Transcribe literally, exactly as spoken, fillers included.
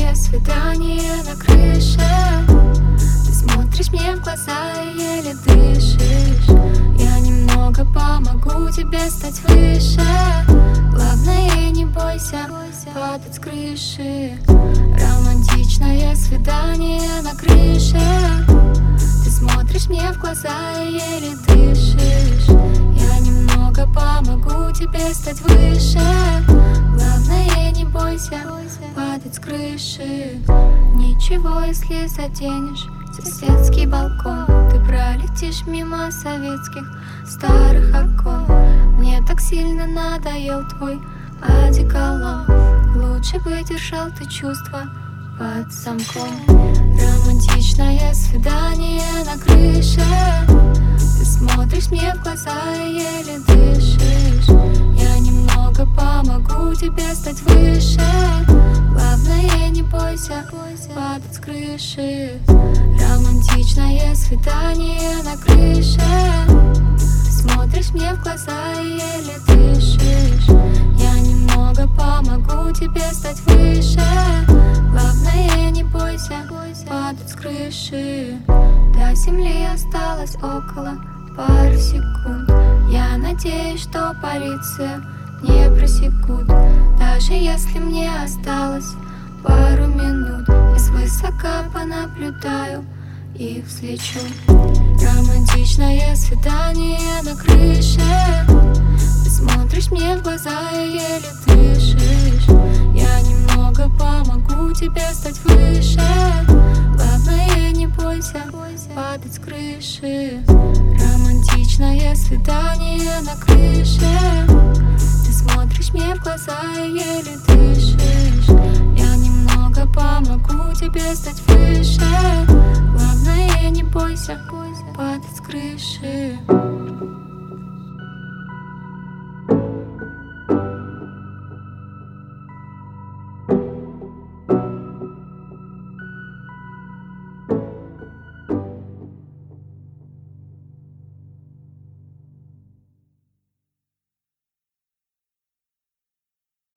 романтичное свидание на крыше. Ты смотришь мне в глаза и еле дышишь. Я немного помогу тебе стать выше. Главное, не бойся падать с крыши. Романтичное свидание на крыше. Ты смотришь мне в глаза и еле дышишь. Я немного помогу тебе стать выше. Главное, не бойся падать с крыши. Ничего, если заденешь соседский балкон, ты пролетишь мимо советских старых окон. Мне так сильно надоел твой одеколон. Лучше бы держал ты чувства под замком. Романтичное свидание на крыше. Ты смотришь мне в глаза и еле дышишь. Я немного помогу тебе стать выше. Главное, не бойся падать с крыши. Романтичное свидание на крыше. Ты смотришь мне в глаза и еле дышишь. Я немного помогу тебе стать выше. Главное, не бойся падать с крыши. До земли осталось около пары секунд. Я надеюсь, что полиция не просекут. Даже если мне осталось пару минут, я свысока понаблюдаю и взлечу. Романтичное свидание на крыше. Ты смотришь мне в глаза и еле дышишь. Я немного помогу тебе стать выше. Главное, не бойся падать с крыши. Романтичное свидание на крыше. Ты смотришь мне в глаза и еле дышишь.